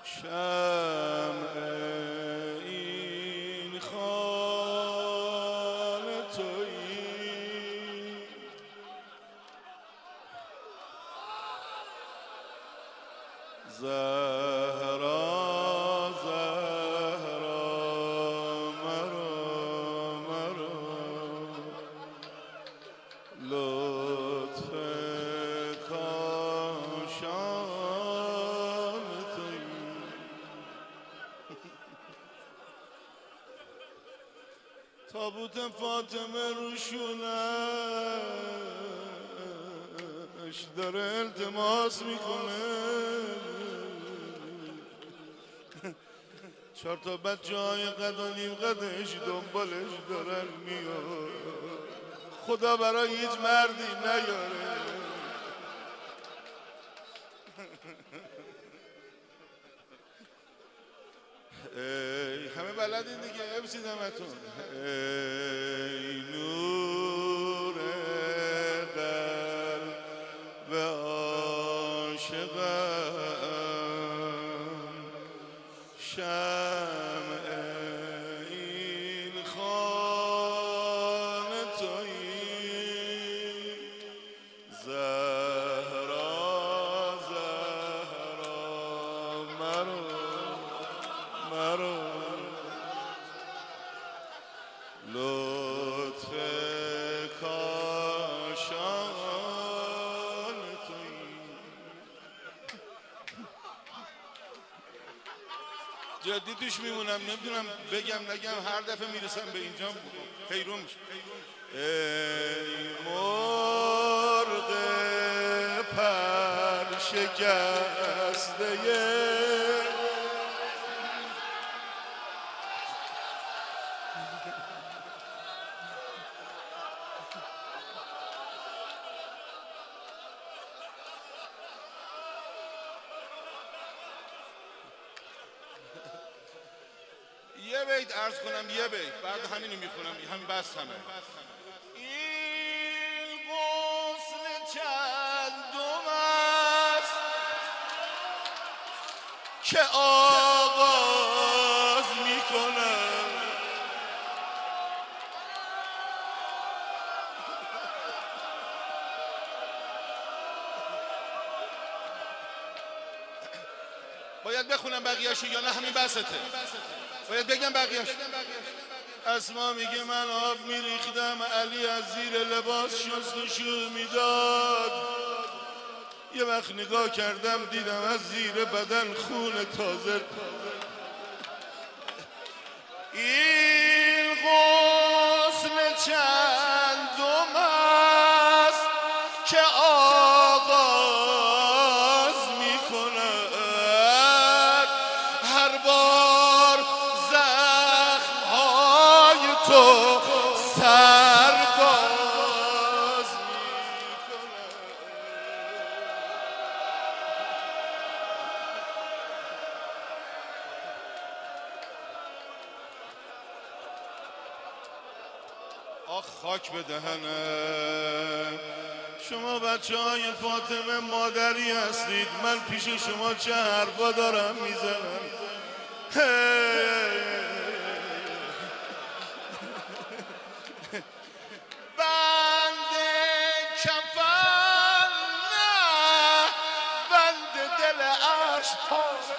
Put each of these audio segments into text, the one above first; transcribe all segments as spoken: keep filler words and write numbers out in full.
شمع این خانه تویی، زهرا زهرا مرا مرا، لطف کاشان تویی. تابوت فاطمه روشونش داره التماس میکنه، چهار تا بچه های قد و نیم قدش دنبالش دارن میاد، خدا برای هیچ مردی نیاره. ای همه بلدین دیگه، بپسیدمتون. ای نور قلب عاشقم، شمع این خانه تویی، زهرا زهرا مرا مرا، لطف کاشان تویی. جدی توش میمونم، نمیدونم بگم نگم، هر دفعه میرسم به اینجا حیرون میشه. ای مرغ پر شکسته یه بیت عرض کنم، یه بیت بعد همینو میخونم، همین بس همه. این غسل چندم است که آغاز میکنم، باید بخونم بقیه‌شو یا نه همین بسته؟ باید بگم بقیه‌ش. اسما میگه من آب میریختم، علی از زیر لباس شستشو میداد، یه وقت نگاه کردم دیدم از زیر بدن خون تازه. این غسل چندم است که آغاز میکند، هر بار زخم‌های تو سرباز میکند. آخ خاک به دهنم، شما بچه های فاطمه مادری هستید، من پیش شما چه حرفا دارم میزنم. بند کفن نه، بند دل عشق پاره،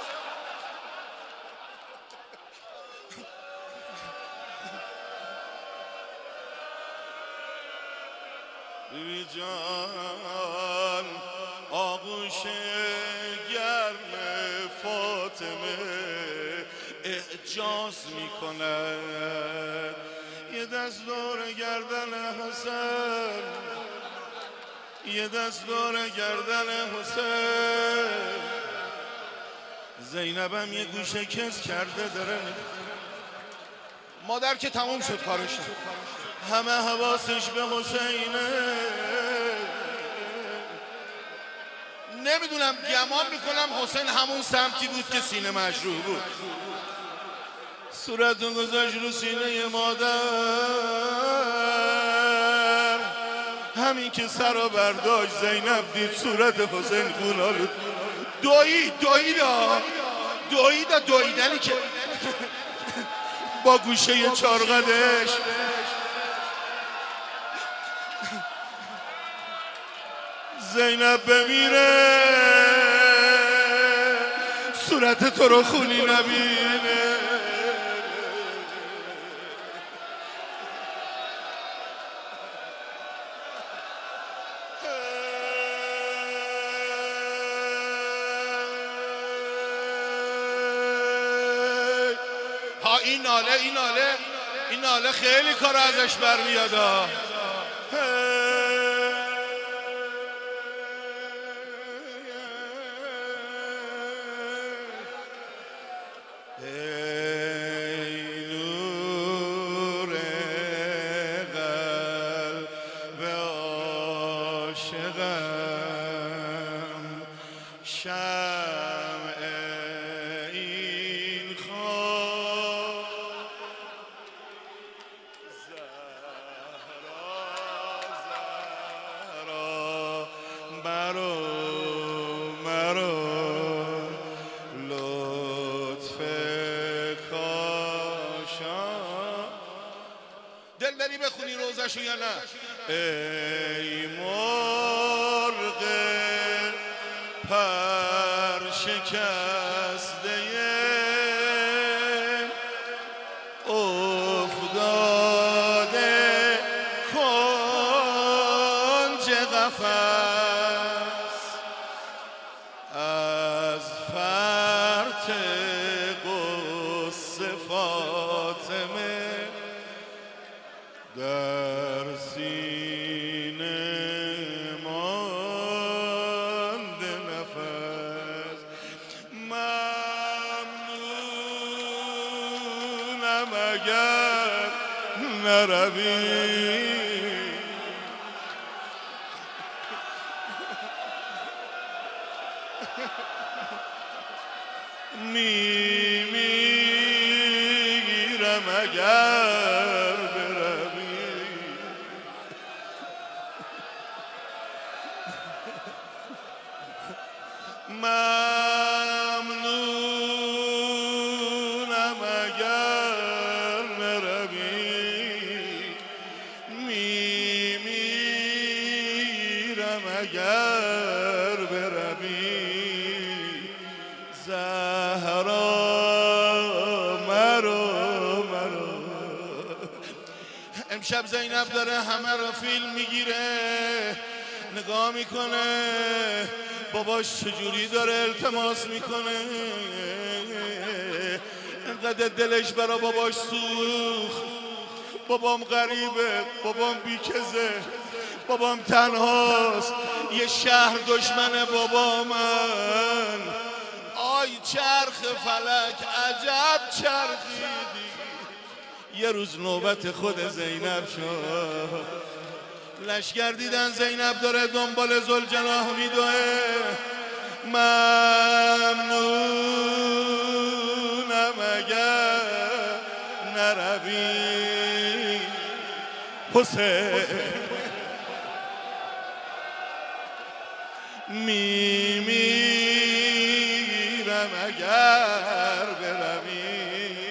بیبی جان آغوش گرم فاطمه اعجاز میکند، یه دست دور گردن حسین، یه دست دور گردن حسین، زینبم یه گوشه کس کرده داره. مادر که تموم شد کارش، همه حواسش به حسینه. نمیدونم، گمان میکنم حسین همون سمتی بود که سینه مجروح بود، صورتون گذاشت رو سینه مادر، همین که سر رو برداشت زینب دید صورت حسین خونالود، دوید دوید دویده دویدنی که با گوشه چارقدش زینب بمیره صورت تو رو خونی نبینه. ها این ناله این ناله این ناله خیلی کار ازش برمیاد. دل داری بخونی روزشو یا نه؟ ای مرغ پر شکسته افتاده کنج قفس از فرط غصه فاطمه در سینه مانده نفس. ممنونم اگر نروی میمیرم اگر ممنونم اگر نروی میمیرم اگر بروی. زهرا مرو مرو امشب زینب داره همه رو فیلم میگیره نگاه میکنه باباش چجوری داره التماس میکنه انقدر دلش برا باباش سوخت. بابام غریبه بابام بیکزه بابام تنهاست یه شهر دشمن بابا من. آی چرخ فلک عجب چرخیدی. یه روز نوبت خود زینب شد لشگر دیدن زینب داره دنبال ذوالجناح میدوه. ممنونم اگر نروی حسین میمیرم اگر بروی.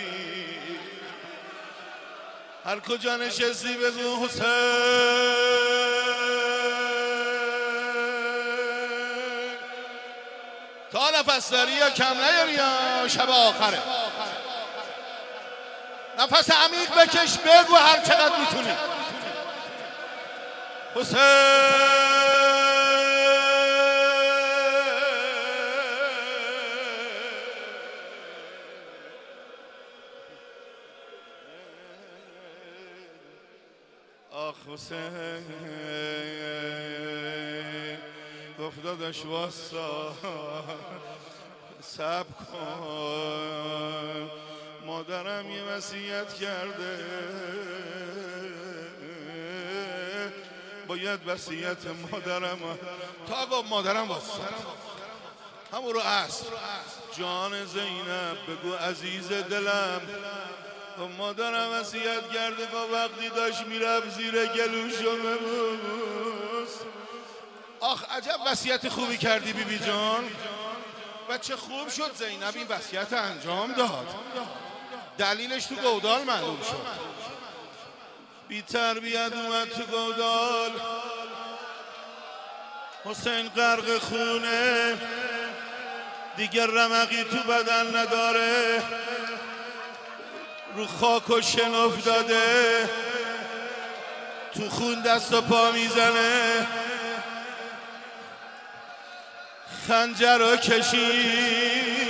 هر کجا نشستی بگو حسین. تا نفس داری یا کم نیاری یا شب آخره. نفس عمیق بکش بگو هر چقدر میتونی. حسین آخ حسین گفت داداش واسا صبر کن مادرم یه وصیت کرده باید وصیت مادرم تا گفت مادرم واسا همون رو عصر جان زینب بگو عزیز دلم مادرم وصیت کرده با وقتی داشت میرفت زیر گلوشو ببوس. آخ عجب وصیت خوبی کردی بی بی جان. و چه خوب شد زینب این وصیت انجام داد. دلیلش تو گودال معلوم شد. بی تربیت اومد تو گودال، حسین غرق خونه، دیگر رمقی تو بدن نداره، رو خاک و شن افتاده، تو خون دست و پا میزنه. خنجر رو کشید